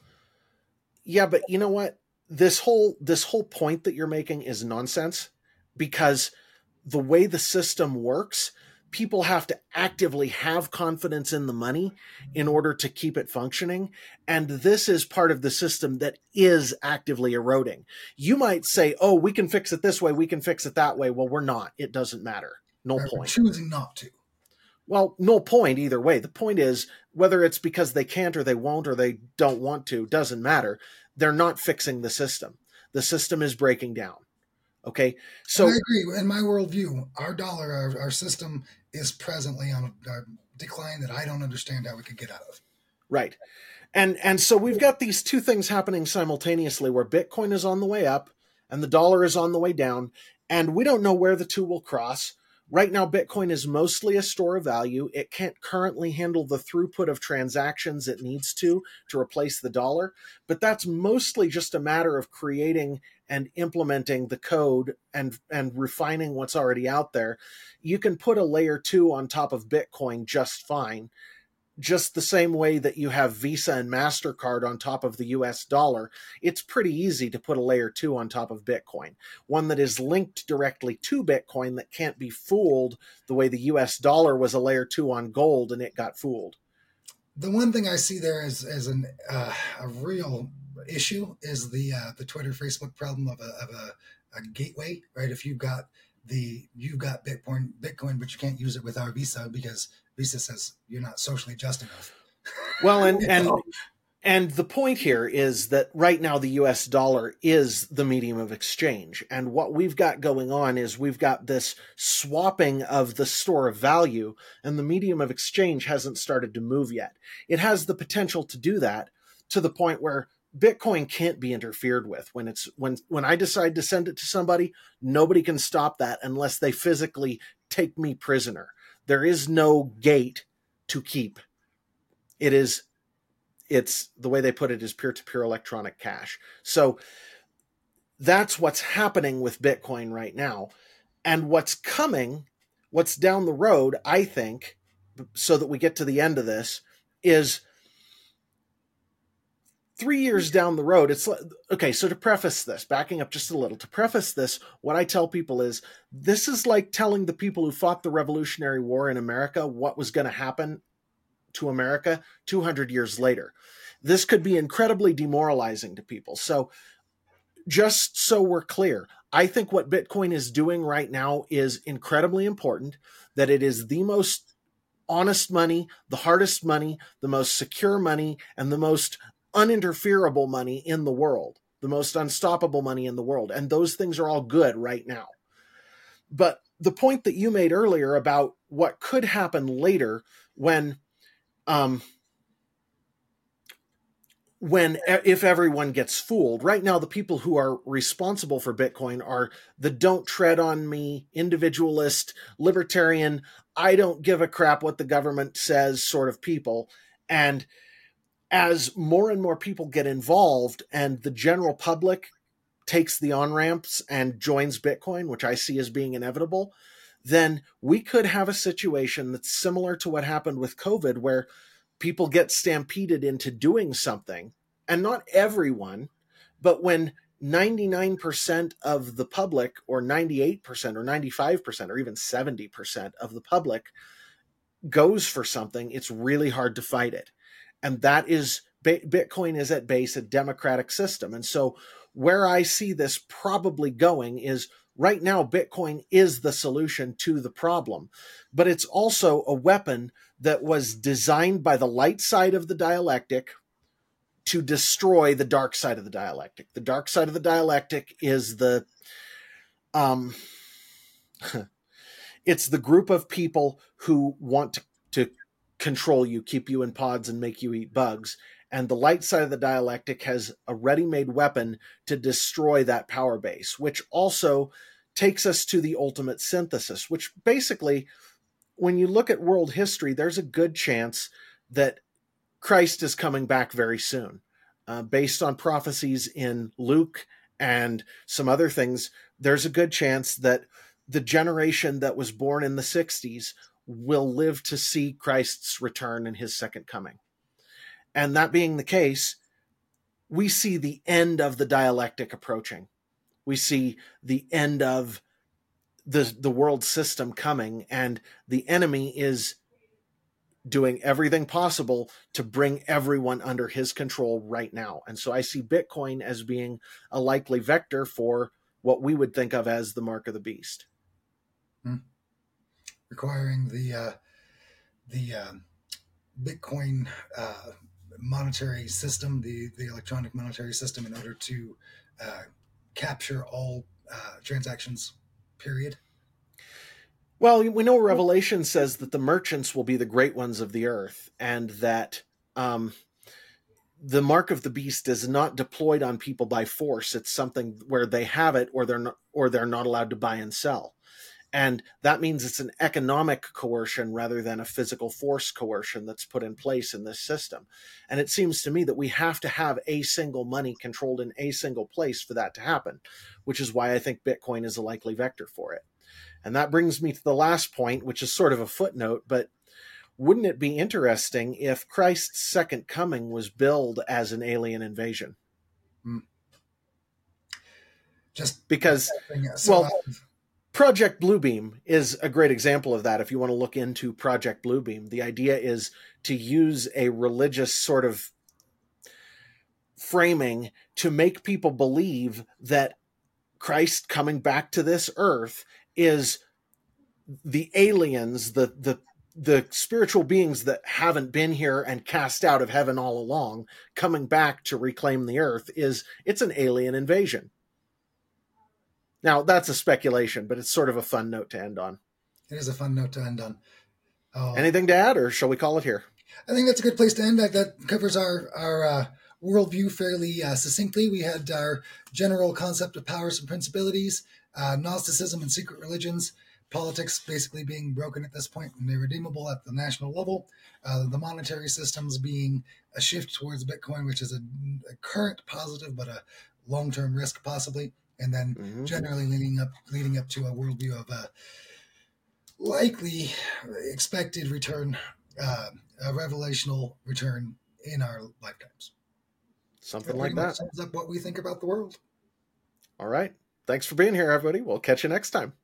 Yeah, but you know what? This whole point that you're making is nonsense, because the way the system works, people have to actively have confidence in the money in order to keep it functioning. And this is part of the system that is actively eroding. You might say, oh, we can fix it this way, we can fix it that way. Well, we're not. It doesn't matter. No point. We're choosing not to. Well, no point either way. The point is, whether it's because they can't or they won't or they don't want to, doesn't matter. They're not fixing the system. The system is breaking down. Okay? So I agree. In my worldview, our dollar, our system is presently on a decline that I don't understand how we could get out of. Right. And so we've got these two things happening simultaneously, where Bitcoin is on the way up and the dollar is on the way down, and we don't know where the two will cross. Right now, Bitcoin is mostly a store of value. It can't currently handle the throughput of transactions it needs to replace the dollar, but that's mostly just a matter of creating and implementing the code and refining what's already out there. You can put a layer 2 on top of Bitcoin just fine, just the same way that you have Visa and MasterCard on top of the US dollar. It's pretty easy to put a layer 2 on top of Bitcoin, one that is linked directly to Bitcoin that can't be fooled the way the US dollar was a layer 2 on gold and it got fooled. The one thing I see there as a real issue is the Twitter, Facebook problem of a gateway, right? If you've got Bitcoin, but you can't use it with our Visa because Visa says you're not socially just enough. Well, and the point here is that right now the US dollar is the medium of exchange. And what we've got going on is we've got this swapping of the store of value, and the medium of exchange hasn't started to move yet. It has the potential to do that to the point where Bitcoin can't be interfered with. When I decide to send it to somebody, nobody can stop that unless they physically take me prisoner. There is no gate to keep. It's the way they put it is peer-to-peer electronic cash. So that's what's happening with Bitcoin right now. And what's coming, what's down the road, I think, so that we get to the end of this, is 3 years down the road. It's okay. So to preface this, backing up just a little, what I tell people is this is like telling the people who fought the Revolutionary War in America what was going to happen to America 200 years later. This could be incredibly demoralizing to people. So just so we're clear, I think what Bitcoin is doing right now is incredibly important, that it is the most honest money, the hardest money, the most secure money, and the most uninterferable money in the world, the most unstoppable money in the world. And those things are all good right now. But the point that you made earlier about what could happen later when if everyone gets fooled. Right now, the people who are responsible for Bitcoin are the don't tread on me, individualist, libertarian, I don't give a crap what the government says sort of people. And as more and more people get involved and the general public takes the on-ramps and joins Bitcoin, which I see as being inevitable, then we could have a situation that's similar to what happened with COVID, where people get stampeded into doing something, and not everyone, but when 99% of the public, or 98% or 95% or even 70% of the public goes for something, it's really hard to fight it. And that is, Bitcoin is at base a democratic system. And so where I see this probably going is, right now, Bitcoin is the solution to the problem, but it's also a weapon that was designed by the light side of the dialectic to destroy the dark side of the dialectic. The dark side of the dialectic is it's the group of people who want to control you, keep you in pods, and make you eat bugs. And the light side of the dialectic has a ready-made weapon to destroy that power base, which also takes us to the ultimate synthesis, which basically, when you look at world history, there's a good chance that Christ is coming back very soon. Based on prophecies in Luke and some other things, there's a good chance that the generation that was born in the 60s will live to see Christ's return and his second coming. And that being the case, we see the end of the dialectic approaching. We see the end of the world system coming, and the enemy is doing everything possible to bring everyone under his control right now. And so I see Bitcoin as being a likely vector for what we would think of as the mark of the beast. Requiring the Bitcoin monetary system, the electronic monetary system, in order to capture all transactions, period. Well, we know Revelation says that the merchants will be the great ones of the earth, and that the mark of the beast is not deployed on people by force. It's something where they have it, or they're not allowed to buy and sell. And that means it's an economic coercion rather than a physical force coercion that's put in place in this system. And it seems to me that we have to have a single money controlled in a single place for that to happen, which is why I think Bitcoin is a likely vector for it. And that brings me to the last point, which is sort of a footnote, but wouldn't it be interesting if Christ's second coming was billed as an alien invasion? Just because, well, Project Bluebeam is a great example of that. If you want to look into Project Bluebeam, the idea is to use a religious sort of framing to make people believe that Christ coming back to this earth is the aliens, the spiritual beings that haven't been here and cast out of heaven all along, coming back to reclaim the earth. It's an alien invasion. Now, that's a speculation, but it's sort of a fun note to end on. It is a fun note to end on. Anything to add, or shall we call it here? I think that's a good place to end. That covers our worldview fairly succinctly. We had our general concept of powers and principalities, Gnosticism and secret religions, politics basically being broken at this point and irredeemable at the national level, the monetary systems being a shift towards Bitcoin, which is a current positive but a long-term risk possibly. And then generally leading up to a worldview of a likely expected return, a revelational return in our lifetimes. Something like that. Sums up what we think about the world. All right. Thanks for being here, everybody. We'll catch you next time.